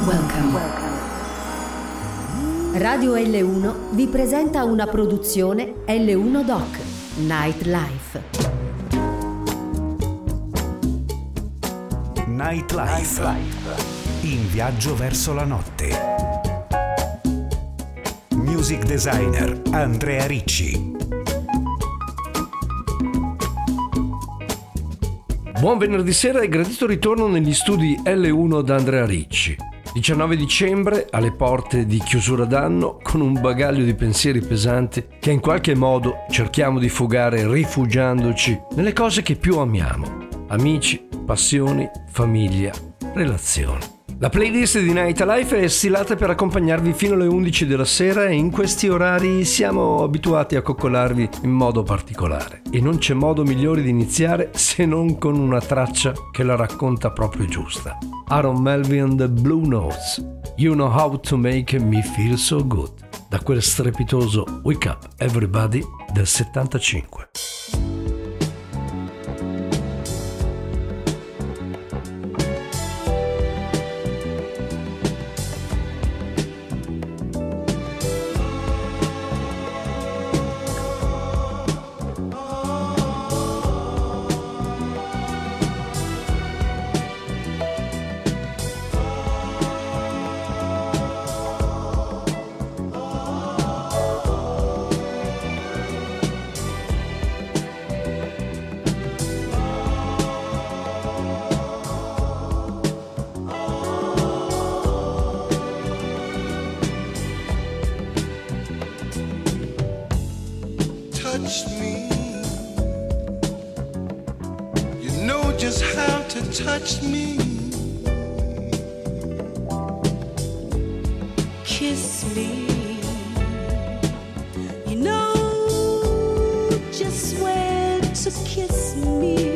Welcome. Radio L1 vi presenta una produzione L1 Doc Nightlife. Nightlife. In viaggio verso la notte. Music designer Andrea Ricci. Buon venerdì sera e gradito ritorno negli studi L1 da Andrea Ricci. 19 dicembre, alle porte di chiusura d'anno, con un bagaglio di pensieri pesanti che in qualche modo cerchiamo di fugare rifugiandoci nelle cose che più amiamo: amici, passioni, famiglia, relazioni. La playlist di Nightlife è stilata per accompagnarvi fino alle 11 della sera e in questi orari siamo abituati a coccolarvi in modo particolare. E non c'è modo migliore di iniziare se non con una traccia che la racconta proprio giusta. Aaron Melvin, The Blue Notes, You Know How to Make Me Feel So Good, da quel strepitoso Wake Up Everybody del 75. Touch me. You know just how to touch me. Kiss me. You know just where to kiss me.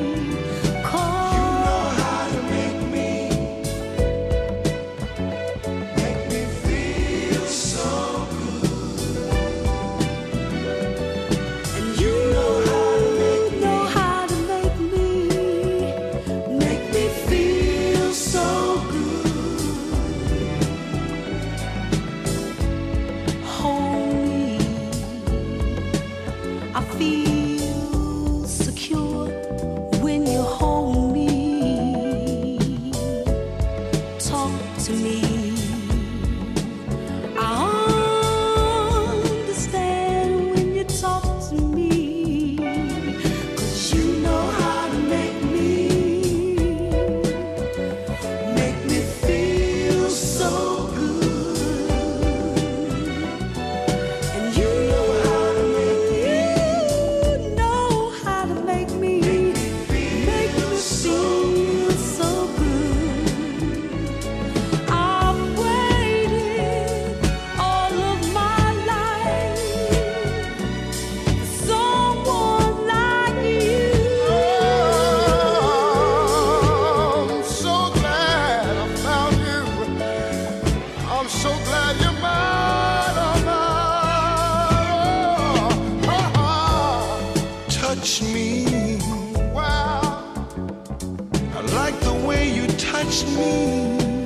Touch me. Wow, I like the way you touch me.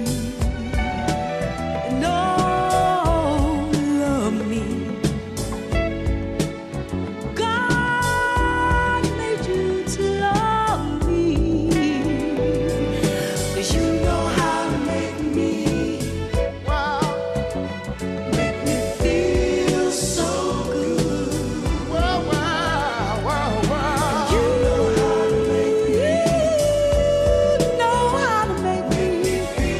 No, love me. God made you to love me. 'Cause you know how to make me. Wow, Make me feel so good. wow, wow, wow, wow. You know how to make me. You know how to make me.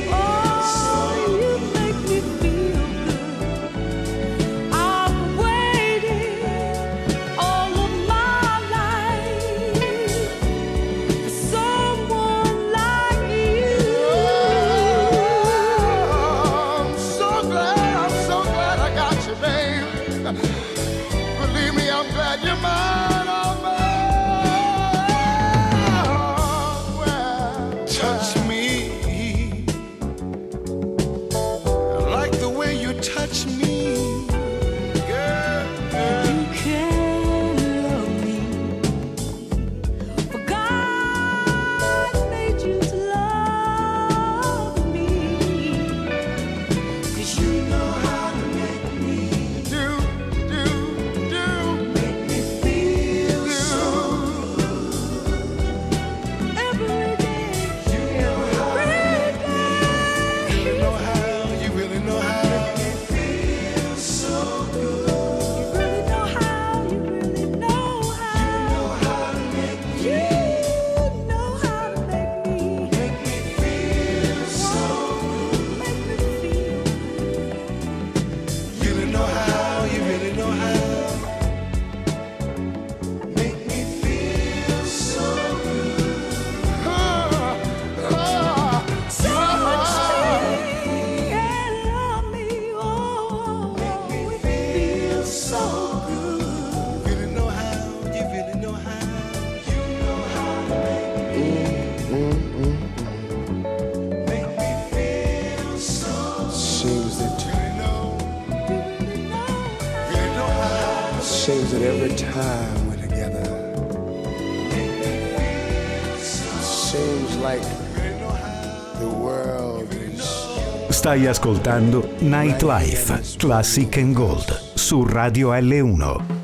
But every time we're together, it seems like the world is... Stai ascoltando Nightlife, Classic and Gold, su Radio L1.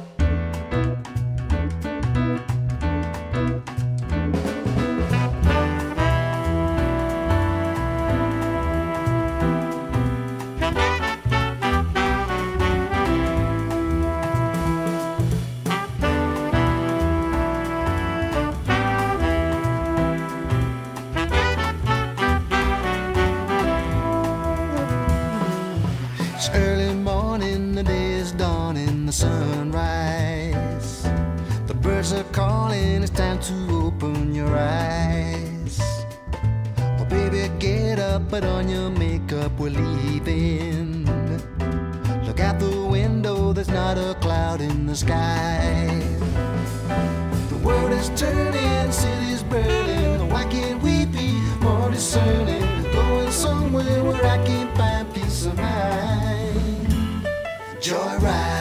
It's early morning, the day is dawning, the sunrise. The birds are calling, it's time to open your eyes. Oh baby, get up, put on your makeup, we're leaving. Look out the window, there's not a cloud in the sky. The world is turning, city's burning. Why can't we be more discerning? Going somewhere where I can find peace of mind. Joyride,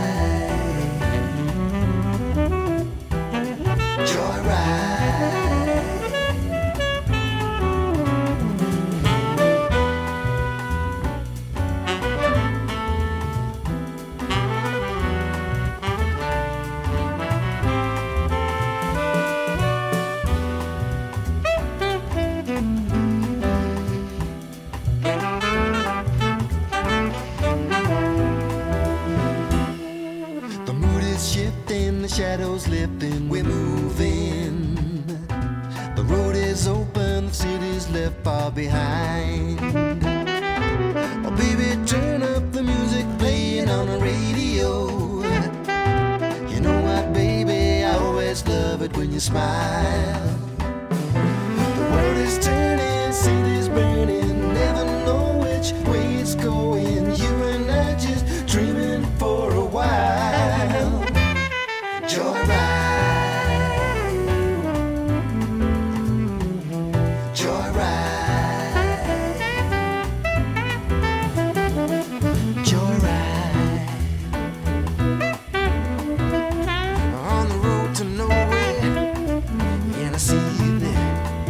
joyride. Shadows lifting, we're moving. The road is open, the city's left far behind. Oh baby, turn up the music playing on the radio. You know what, baby, I always love it when you smile. The world is turning, city's burning, never know which way it's going. You and I just dreaming for a while. Joyride, joyride, joyride. On the road to nowhere, and I see you there.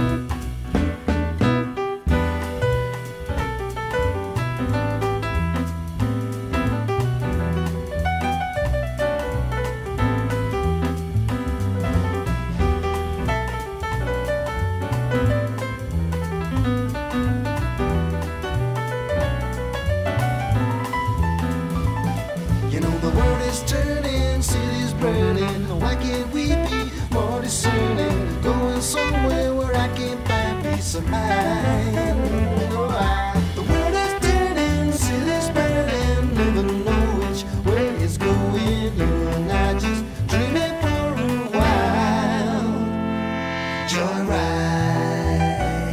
Turning, cities burning. Why can't we be more discerning? Going somewhere where I can find peace of mind. The world is turning, cities burning. Never know which way it's going. You and I just dreaming for a while. Joyride,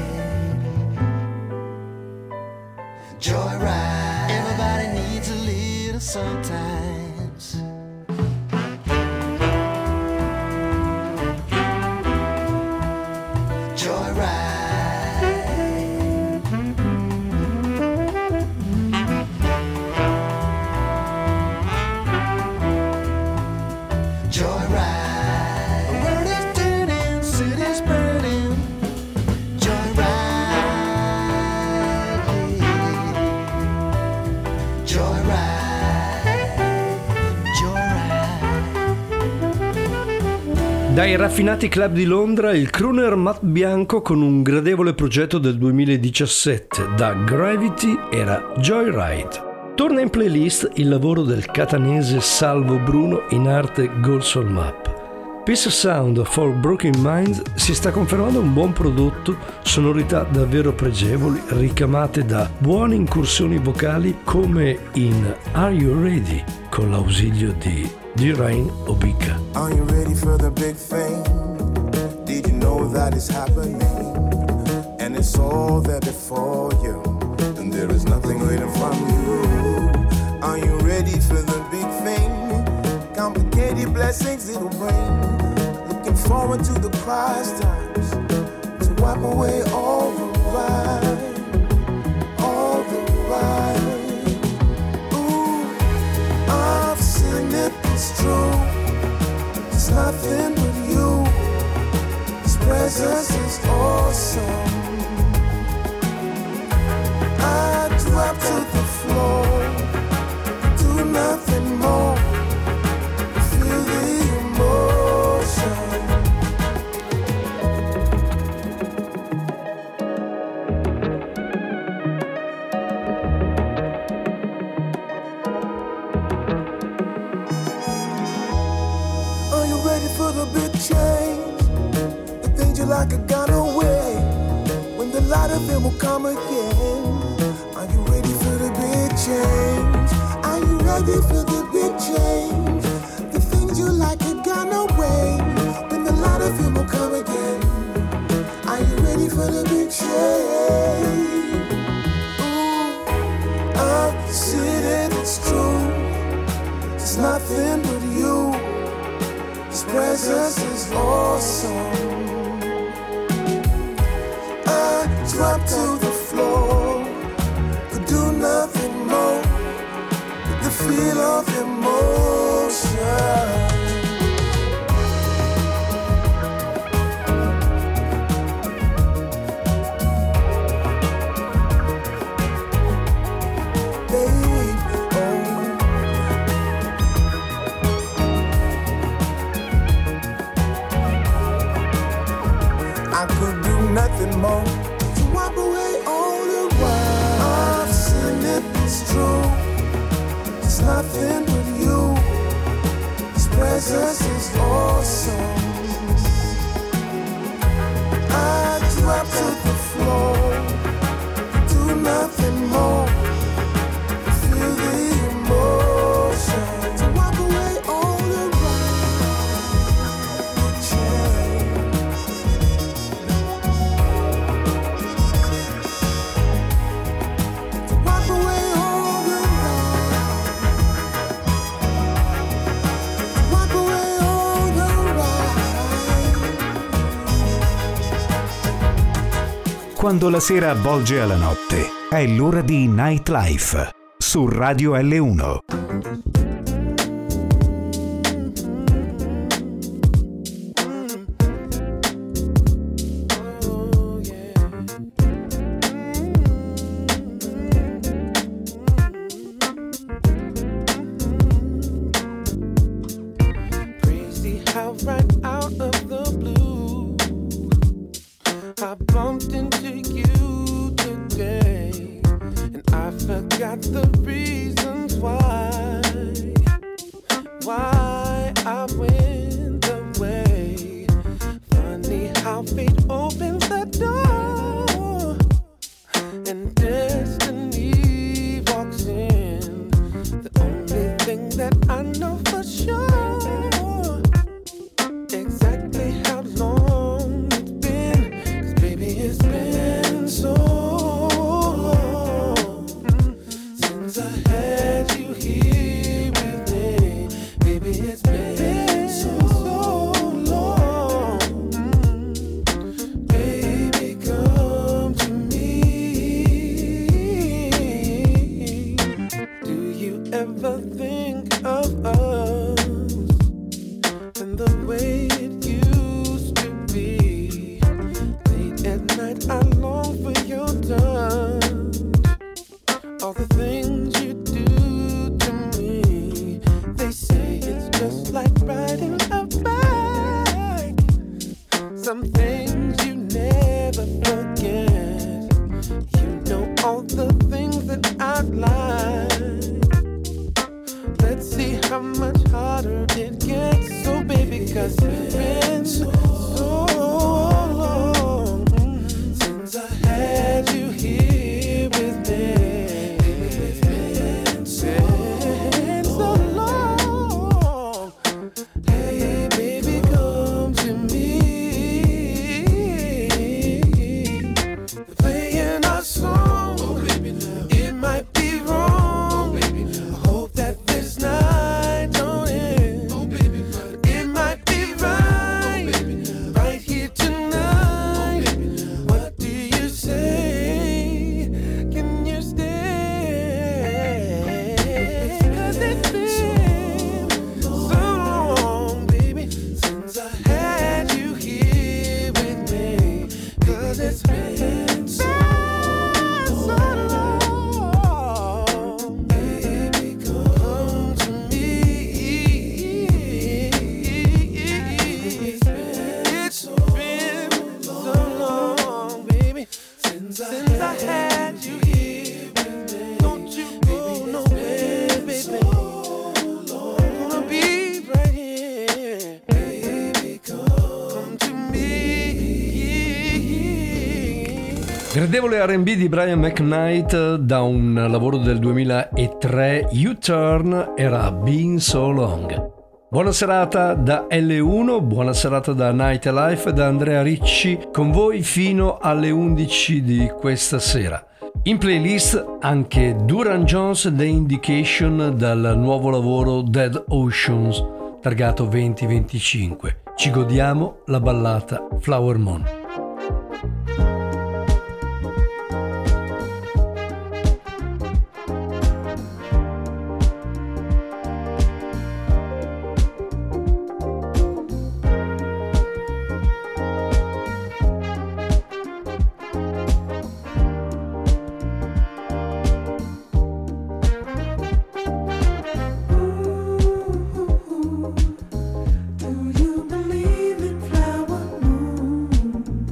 joyride. Everybody needs a little sometimes. Dai raffinati club di Londra, il crooner Matt Bianco con un gradevole progetto del 2017, da Gravity era Joyride. Torna in playlist il lavoro del catanese Salvo Bruno, in arte Gold Soul Map. Peace Sound for Broken Minds si sta confermando un buon prodotto, sonorità davvero pregevoli, ricamate da buone incursioni vocali come in Are You Ready, con l'ausilio di D-Rain Obika. Are you ready for the big thing? Did you know that it's happening? And it's all there before you, and there is nothing waiting from you. Are you ready for the big thing? Complicated blessings it'll bring. Looking forward to the Christ times to wipe away all the ride, all the ride. Ooh, I've seen it strong. like I got away. When the light of it will come again. Are you ready for the big change? Are you ready for the big change? The things you like have gone away. When the light of it will come again. Are you ready for the big change? Ooh, I've seen it, it's true. It's nothing but you. His presence is awesome. I drop to the floor, could do nothing more with the feel of emotion. I could do nothing more to wipe away all the while. I've seen it, it's true. It's nothing but you. His presence is awesome. I drop to the floor, do nothing more. Feel the emotion to wipe away all the Quando la sera avvolge alla notte, è l'ora di Nightlife su Radio L1. Crazy how right out of the blue I bumped into you today, and I forgot the reasons why I went away. Funny how fate opens the door, and destiny walks in. The only thing that I know for sure, exactly how long it's been. It's been so long since I had you here with me. Baby, it's been so long. Baby, come to me. Gradevole R&B di Brian McKnight da un lavoro del 2003, U-Turn, era Been So Long. Buona serata da L1, buona serata da Night Life, da Andrea Ricci, con voi fino alle 11 di questa sera. In playlist anche Duran Jones The Indication dal nuovo lavoro Dead Oceans, targato 2025. Ci godiamo la ballata Flower Moon. Do you believe in flower moon?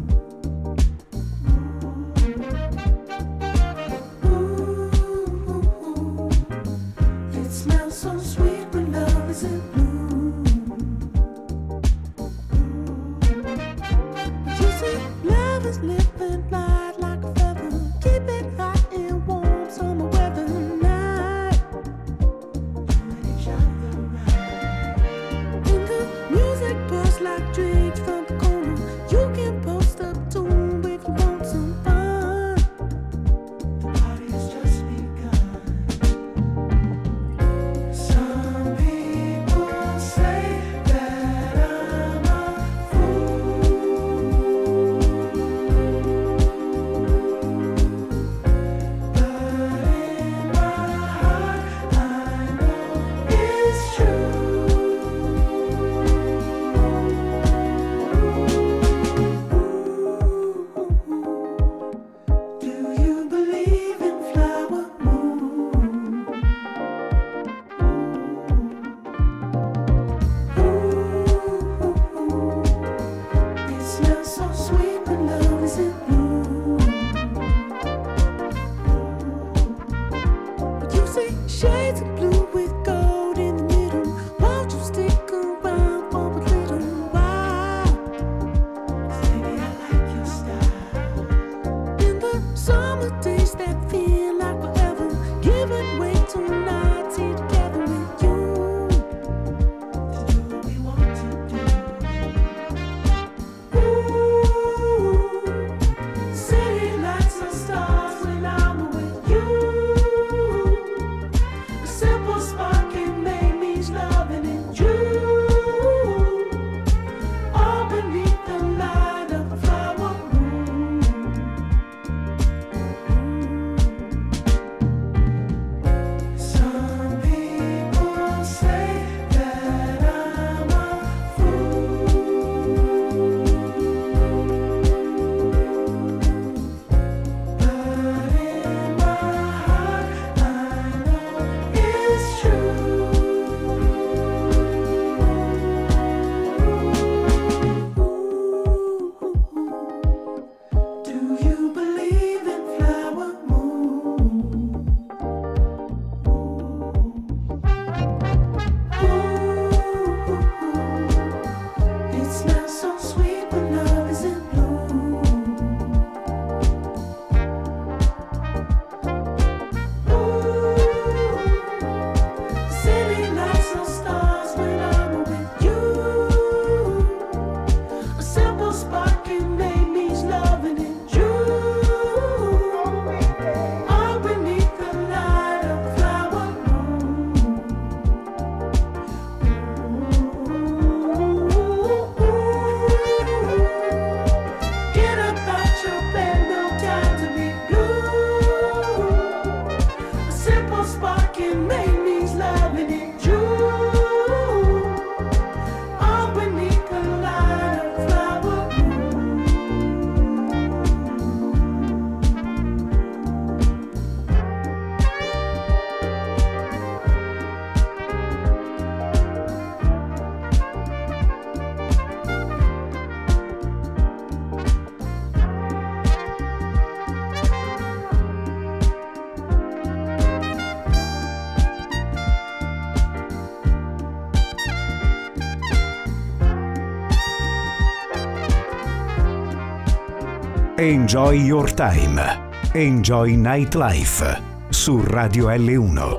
Enjoy Your Time. Enjoy Nightlife su Radio L1.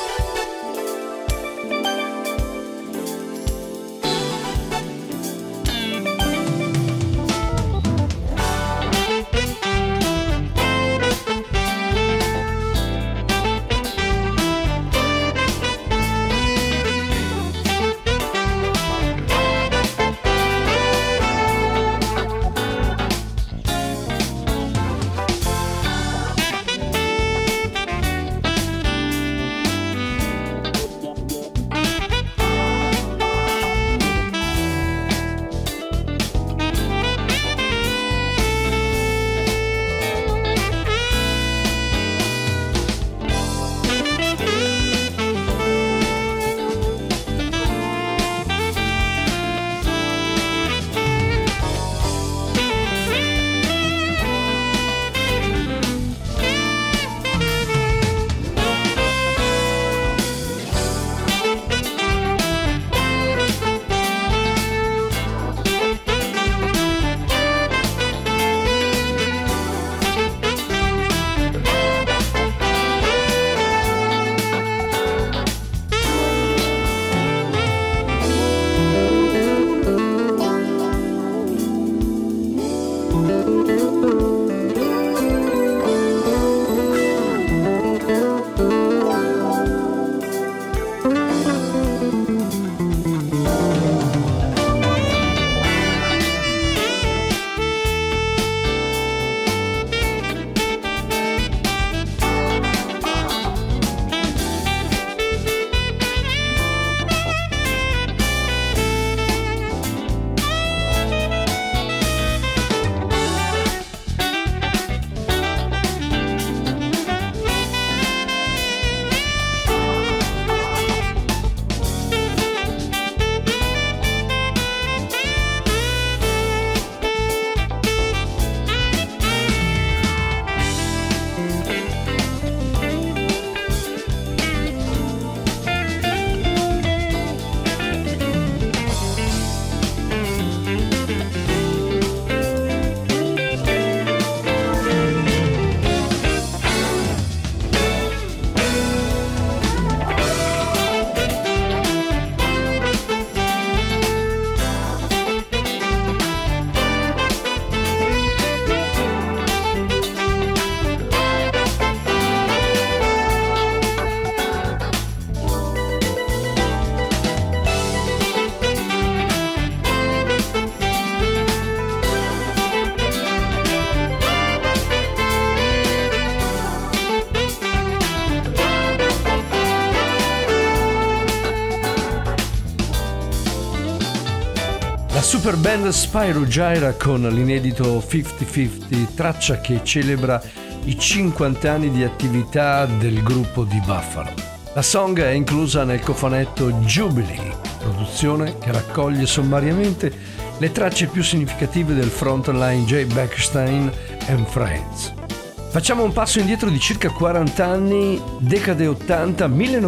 super band Spyro Gyra con l'inedito 50-50, traccia che celebra i 50 anni di attività del gruppo di Buffalo. La song è inclusa nel cofanetto Jubilee, produzione che raccoglie sommariamente le tracce più significative del frontline Jay Beckstein and Friends. Facciamo un passo indietro di circa 40 anni, decade 80,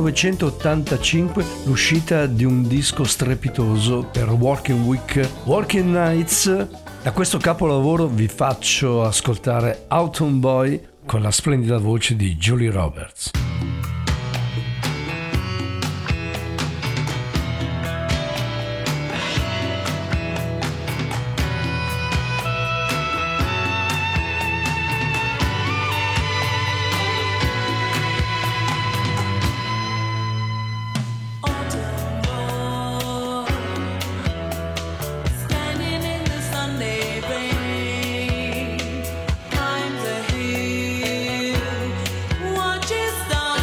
1985, l'uscita di un disco strepitoso per Working Week, Working Nights. Da questo capolavoro vi faccio ascoltare Autumn Boy con la splendida voce di Julie Roberts. Watch it start.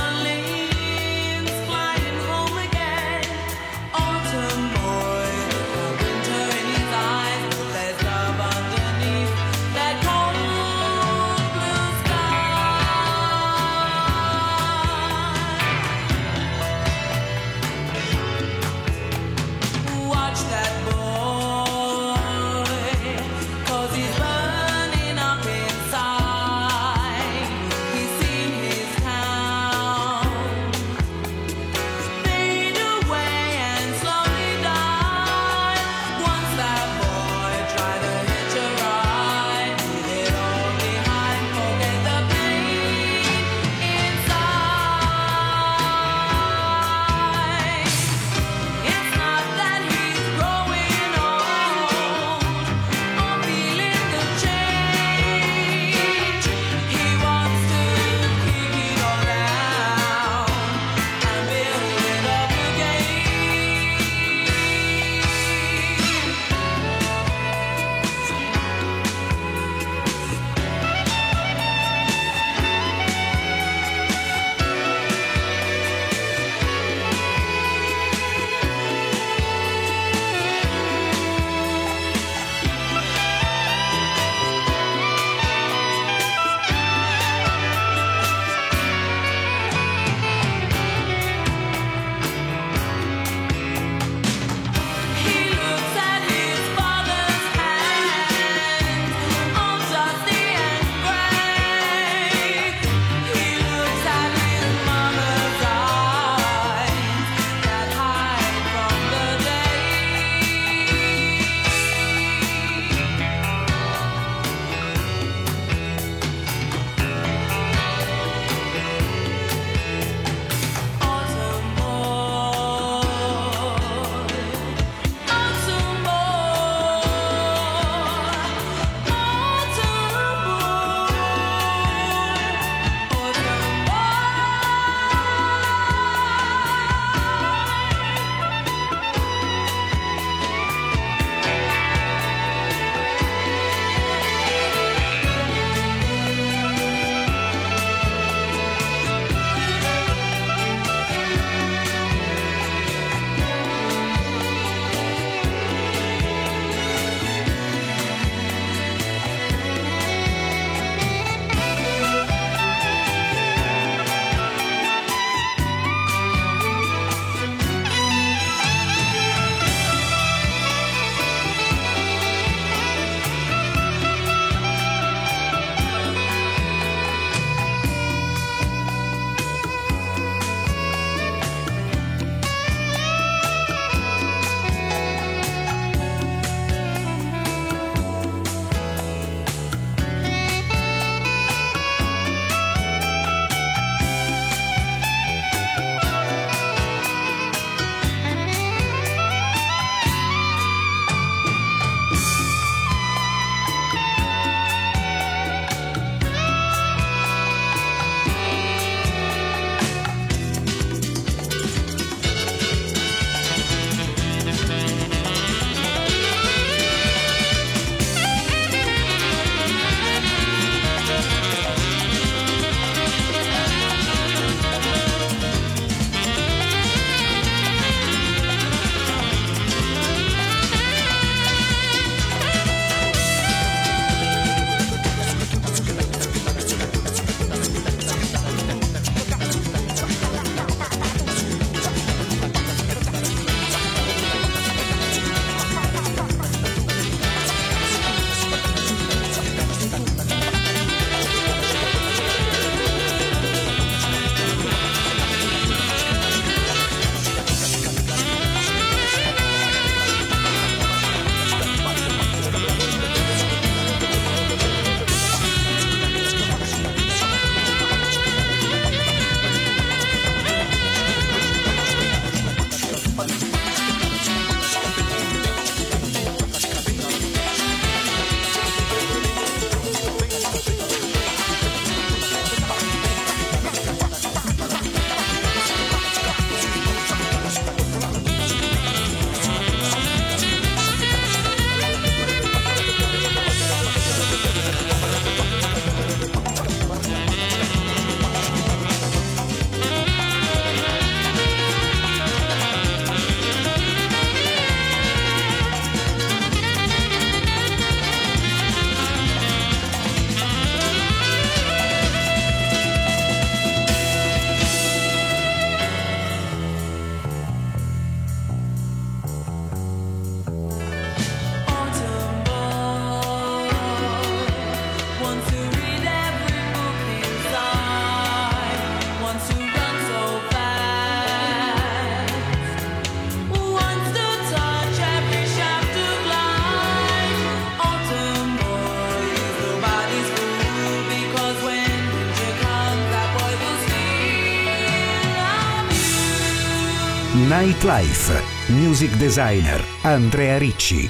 Nightlife. Music designer Andrea Ricci.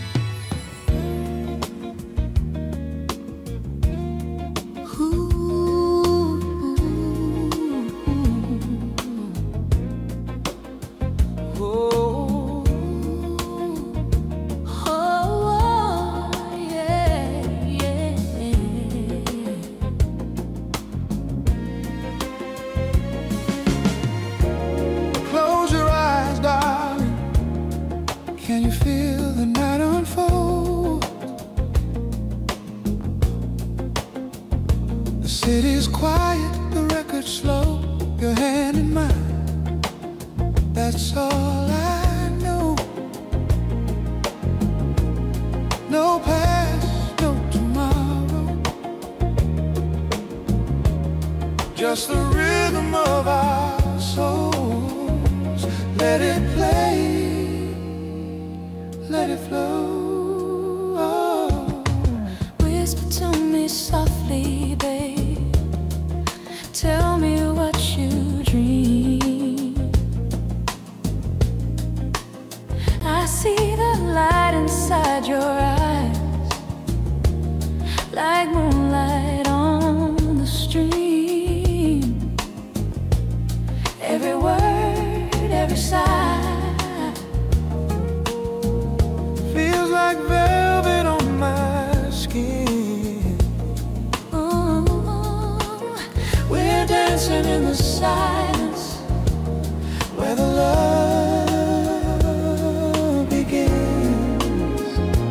City's quiet, the record's slow, your hand in mine, that's all I know. No past, no tomorrow, just the rhythm of our souls. Let it play, let it flow. Whisper to me softly, babe. Tell me what you dream. I see the light inside your eyes, like moonlight on the stream. Every word, every sigh feels like velvet on my skin. Dancing in the silence where the love begins.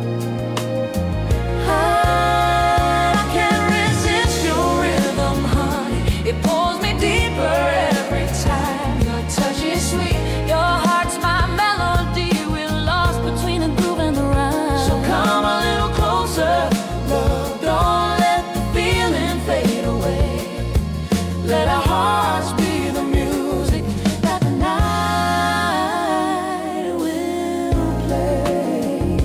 I can't resist your rhythm, honey. It pulls me deeper every time. Your touch is sweet, your heart's my melody. We're lost between the groove and the rhyme. So come a little closer, love. Don't let the feeling fade away. Let our hearts be the music that the night will play.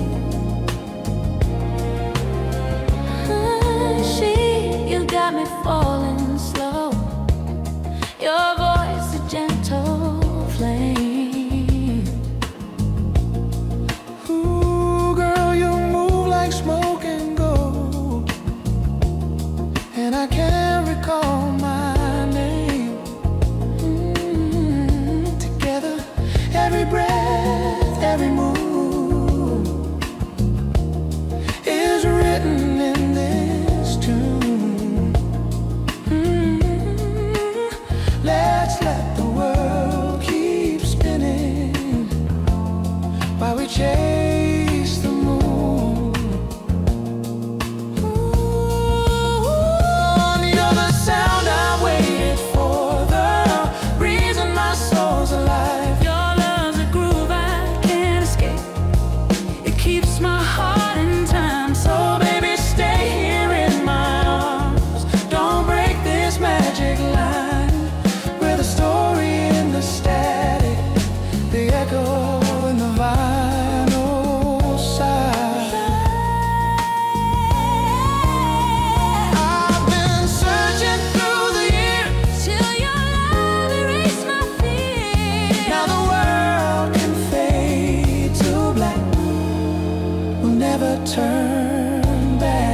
You got me falling slow. Your voice a gentle flame. Ooh, girl, you move like smoke and gold, and I can't recall my every breath, every move is written in this tune. Let's let the world keep spinning while we chase the moon. Ooh, you're the sound I waited for, the reason my soul's alive. Turn back.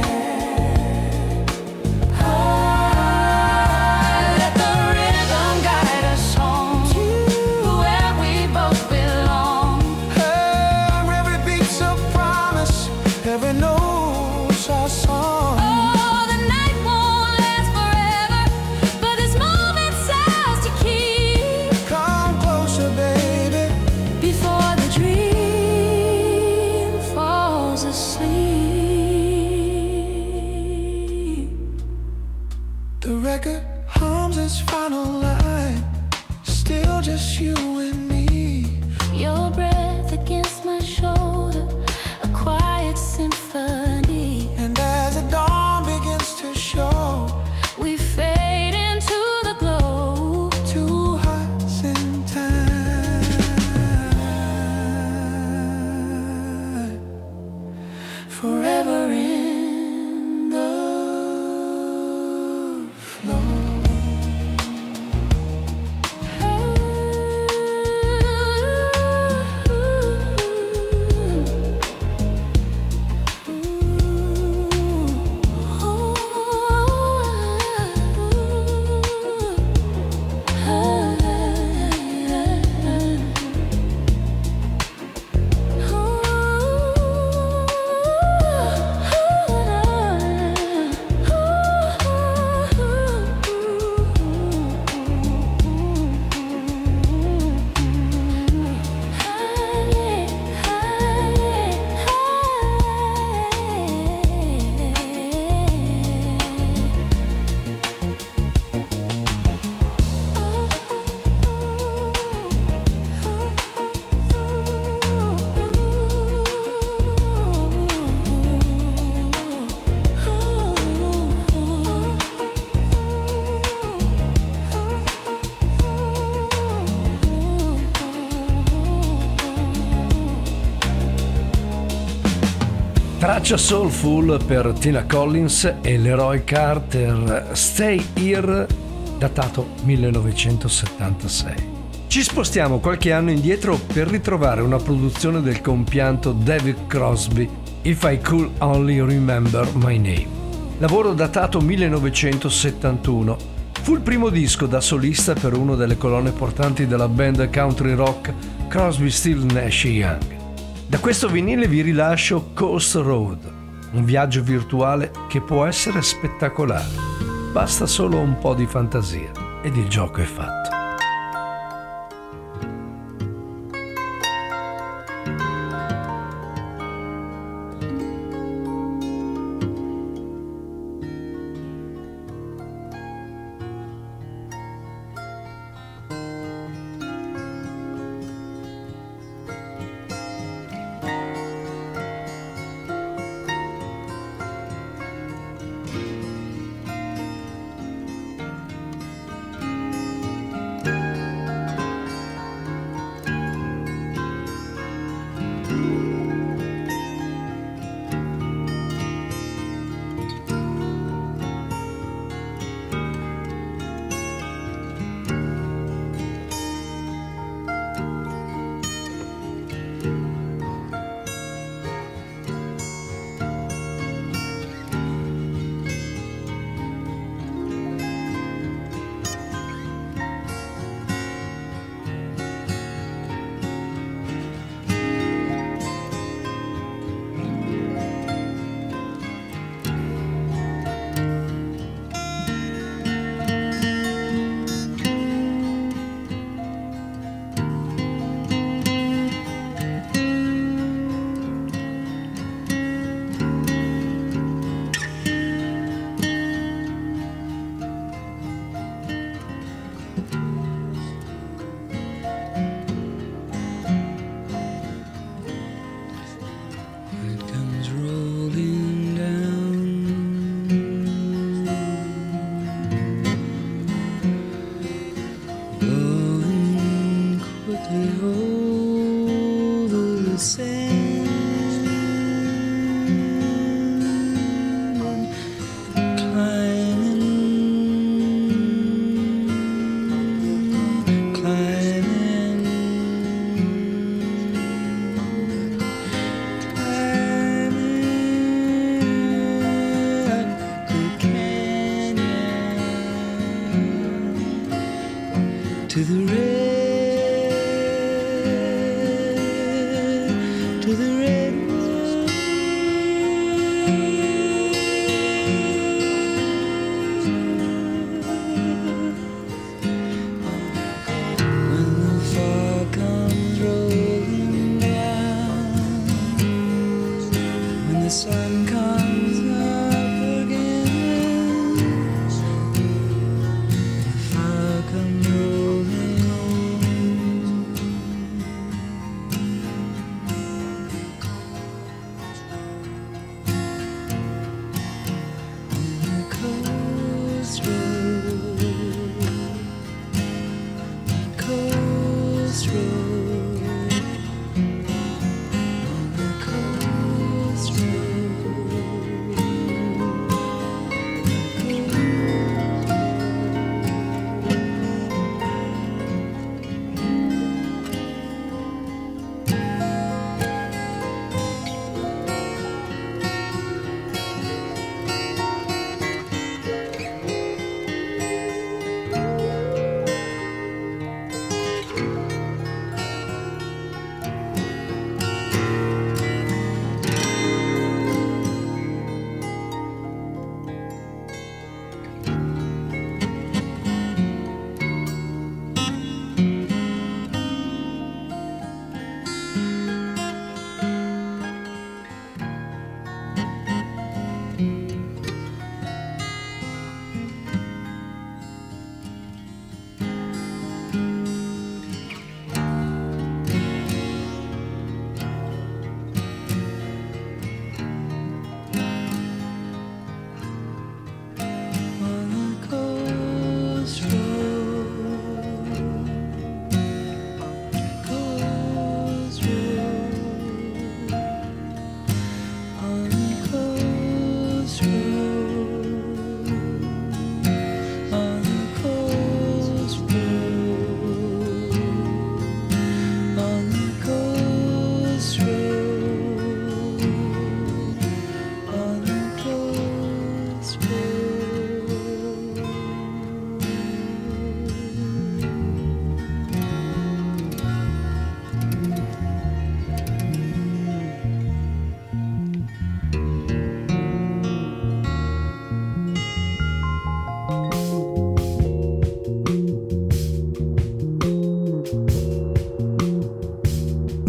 Let the rhythm guide us home to where we both belong. Every beat's a promise, every note's our song. Oh, the night won't last forever, but this moment's ours to keep. Come closer, baby, before the dream falls asleep. The record hums its final line, still just you and me. Your breath against my shoulder, a quiet symphony. And as the dawn begins to show, we fade into the glow. Two hearts in time, forever in the flow. Traccia soulful per Tina Collins e Leroy Carter, Stay Here, datato 1976. Ci spostiamo qualche anno indietro per ritrovare una produzione del compianto David Crosby, If I Could Only Remember My Name. Lavoro datato 1971, fu il primo disco da solista per una delle colonne portanti della band country rock Crosby, Stills, Nash Young. Da questo vinile vi rilascio Coast Road, un viaggio virtuale che può essere spettacolare. Basta solo un po' di fantasia ed il gioco è fatto. To the red, to the red. When the fog comes rolling down, when the sun comes up again, the fog comes rolling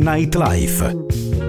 Nightlife.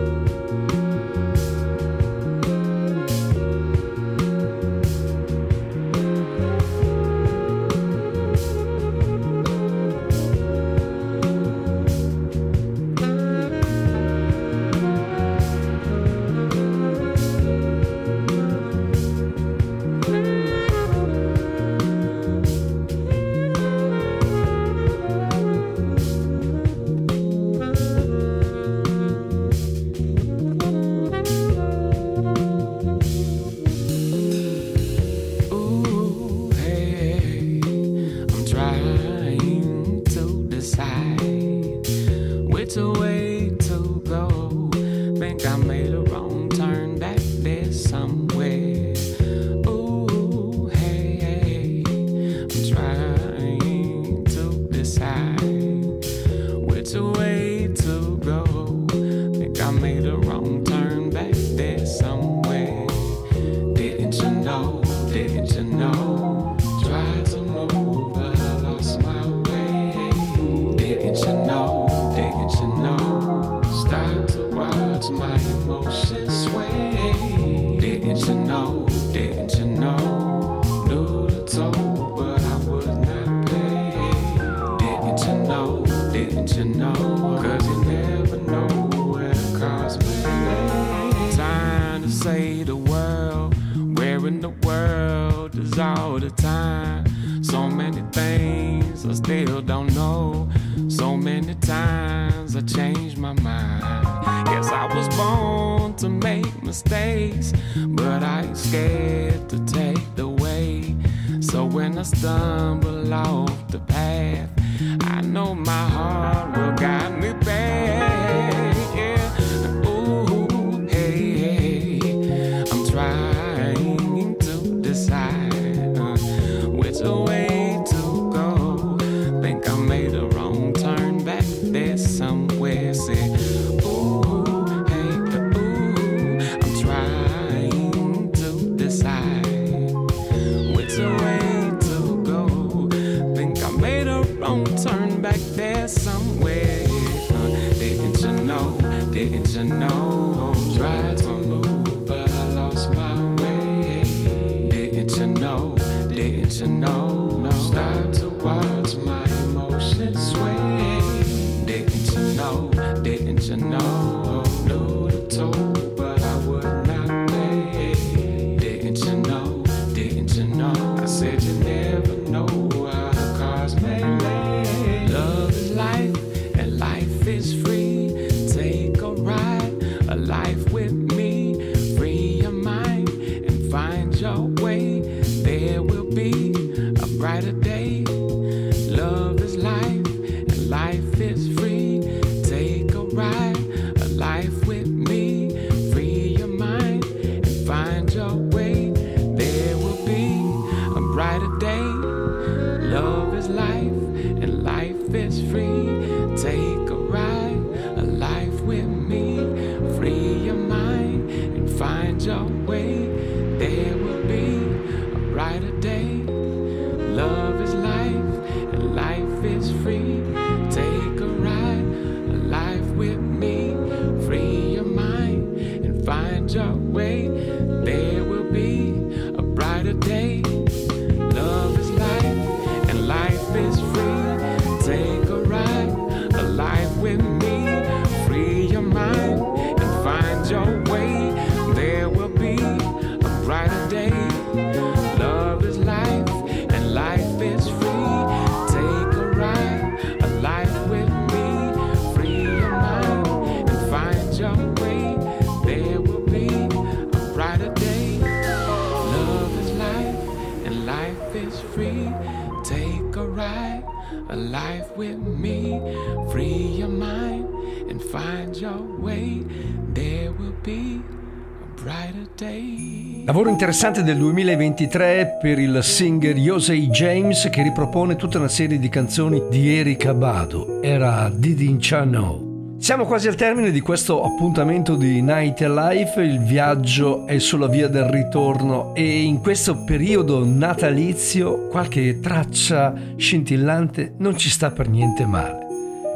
Lavoro interessante del 2023 per il singer Josey James, che ripropone tutta una serie di canzoni di Erykah Badu. Era Didn't Ya Know. Siamo quasi al termine di questo appuntamento di Nightlife. Il viaggio è sulla via del ritorno e in questo periodo natalizio qualche traccia scintillante non ci sta per niente male.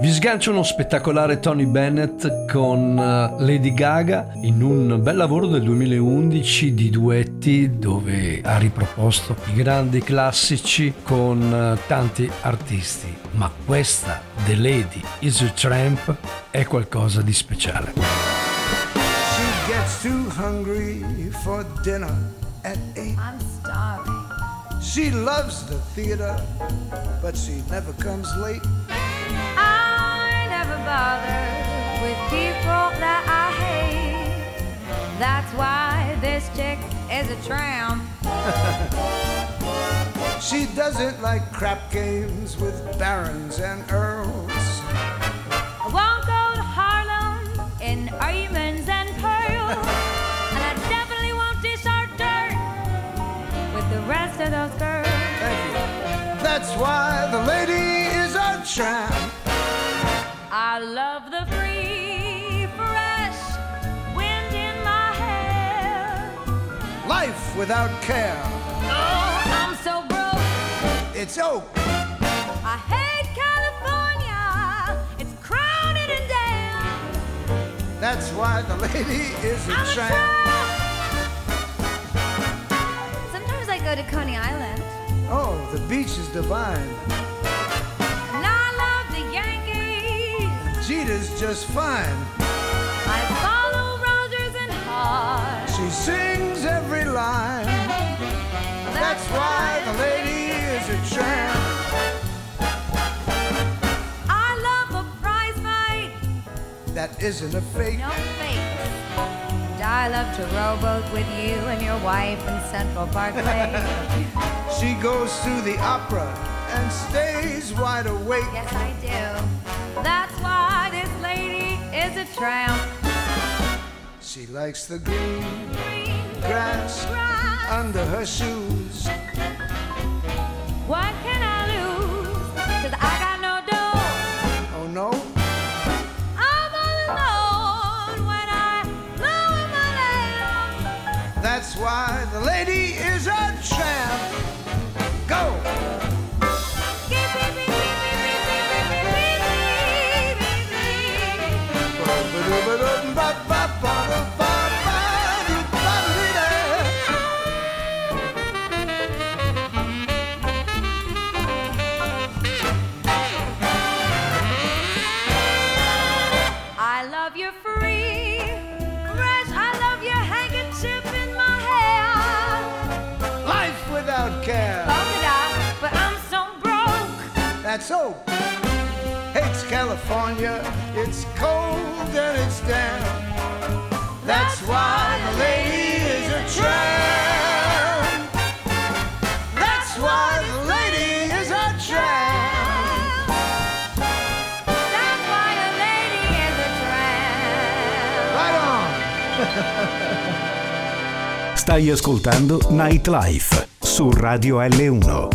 Vi sgancio uno spettacolare Tony Bennett con Lady Gaga in un bel lavoro del 2011 di duetti dove ha riproposto i grandi classici con tanti artisti, ma questa The Lady is a Tramp è qualcosa di speciale. She gets too hungry for dinner at 8. I'm starving. She loves the theater, but she never comes late. I never bother with people that I hate. That's why this chick is a tramp. She doesn't like crap games with barons and earls. I won't go to Harlem in diamonds and pearls. And I definitely won't dish our dirt with the rest of those girls. That's why the lady is a tramp. I love the free, fresh wind in my hair. Life without care. Oh, I'm so broke. It's oak. I hate California. It's crowded and damn. That's why the lady is a I'm a tramp. Sometimes I go to Coney Island. Oh, the beach is divine. And I love the Yankees. Jeter's just fine. I follow Rogers and Hart. She sings every line. That's why the lady is a tramp. I love a prize fight. That isn't a fake. No fakes. And I love to rowboat with you and your wife in Central Park Lake. She goes to the opera and stays wide awake. Yes, I do. That's why this lady is a tramp. She likes the green grass under her shoes. What can I lose? 'Cause I got no dough. Oh no? I'm all alone when I lower my lamp. That's why the lady is a tramp. Go! I love your free, fresh. I love your handkerchief in my hair. Life without care. Polka dot, but I'm so broke. That's oak. Hates California. It's cold and it's damp. That's why the lady is a tramp. That's why the lady is a tramp. That's why the lady is a tramp. Right on. Stai ascoltando Nightlife su Radio L1.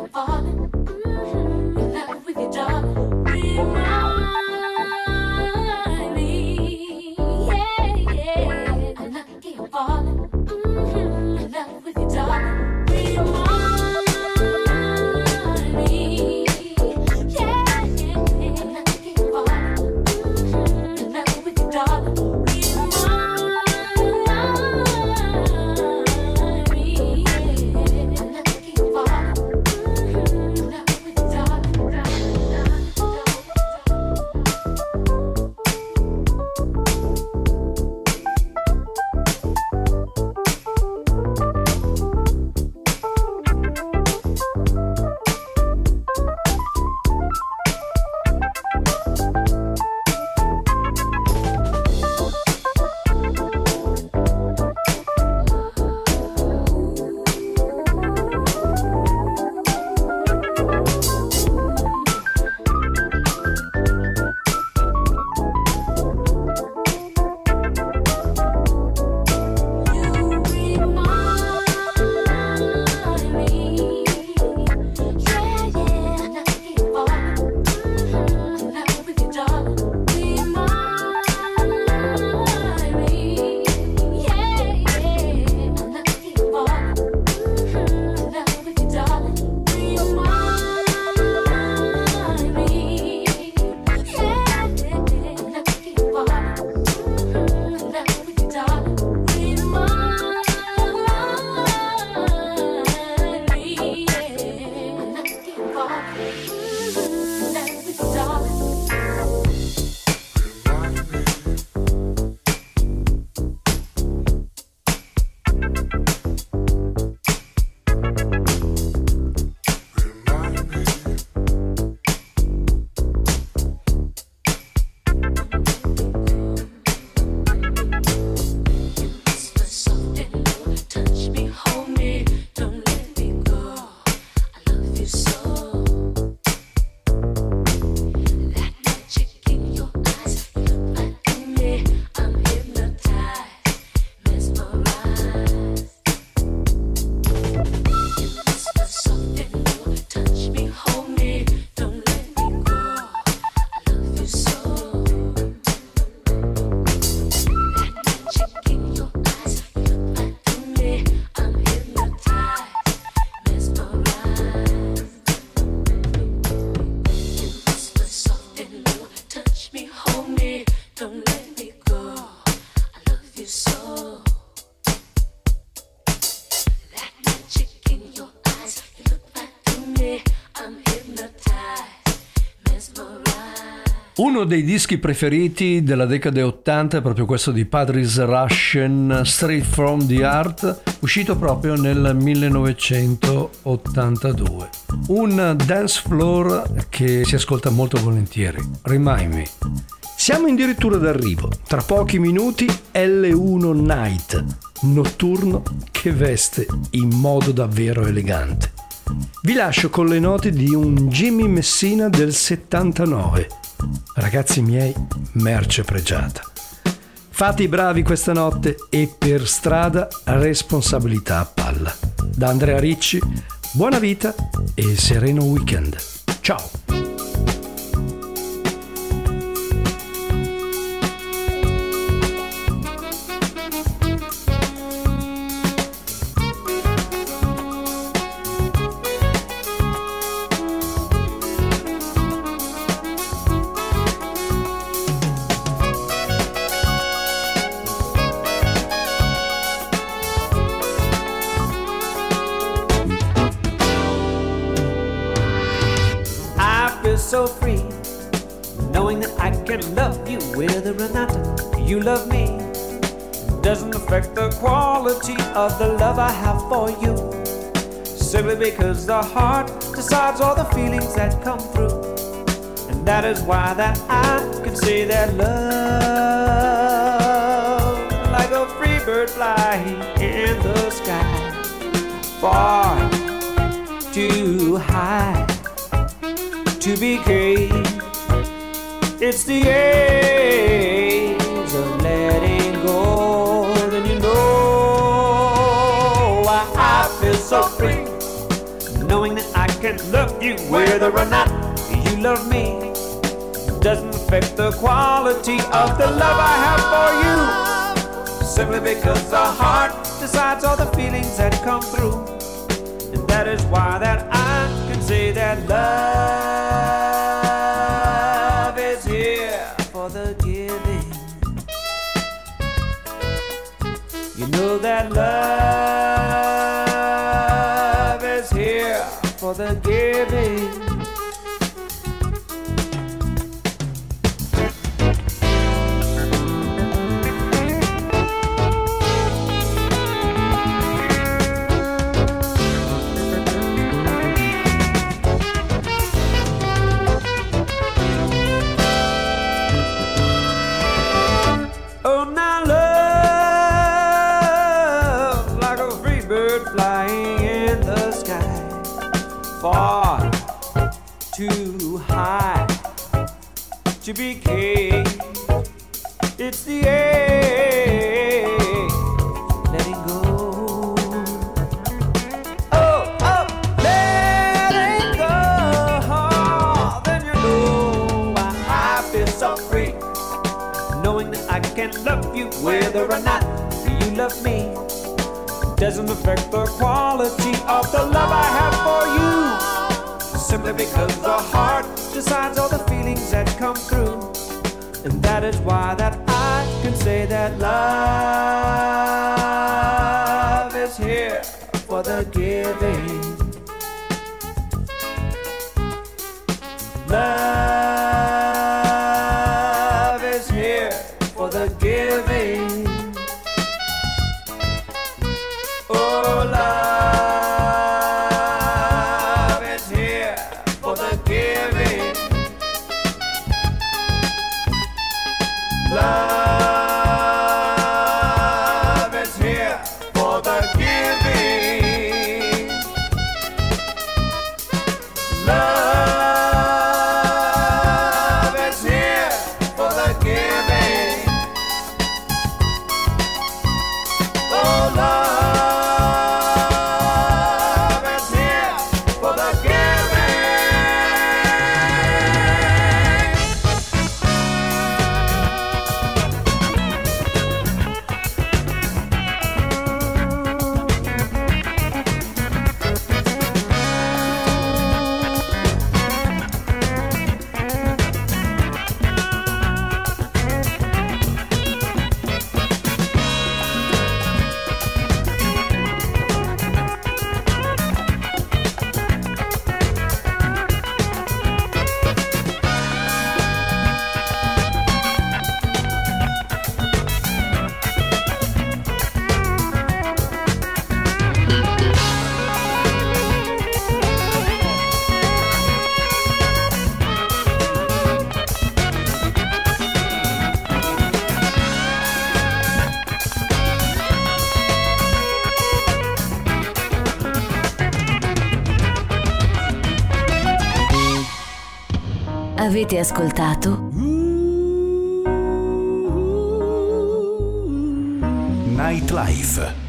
Uno dei dischi preferiti della decade 80 è proprio questo di Patrice Rushen, Straight from the Heart, uscito proprio nel 1982. Un dance floor che si ascolta molto volentieri. Remind Me. Siamo addirittura d'arrivo. Tra pochi minuti L1 Night, notturno che veste in modo davvero elegante. Vi lascio con le note di un Jimmy Messina del 79. Ragazzi miei, merce pregiata. Fate i bravi questa notte e per strada responsabilità a palla. Da Andrea Ricci, buona vita e sereno weekend. Ciao! So free, knowing that I can love you whether or not you love me. Doesn't affect the quality of the love I have for you, simply because the heart decides all the feelings that come through. And that is why that I can say that love, like a free bird flying in the sky, far too high to be caged. It's the age of letting go. Then you know why I feel so free, knowing that I can love you whether or not you love me. Doesn't affect the quality of the love I have for you. Simply because the heart decides all the feelings that come through. And that is why that I can say that love is here for the giving. You know that love is here for the giving. Far too high to be caged. It's the air letting go. Oh, letting go. Then you know why I feel so free, knowing that I can love you whether or not you love me. Doesn't affect the quality of the love I have for you. Simply because the heart decides all the feelings that come through. And that is why that I can say that love is here for the giving. Love is here for the giving. Oh, love is here for the giving. Love is here for the giving. Love is here for the giving. Oh, love. Avete ascoltato Nightlife.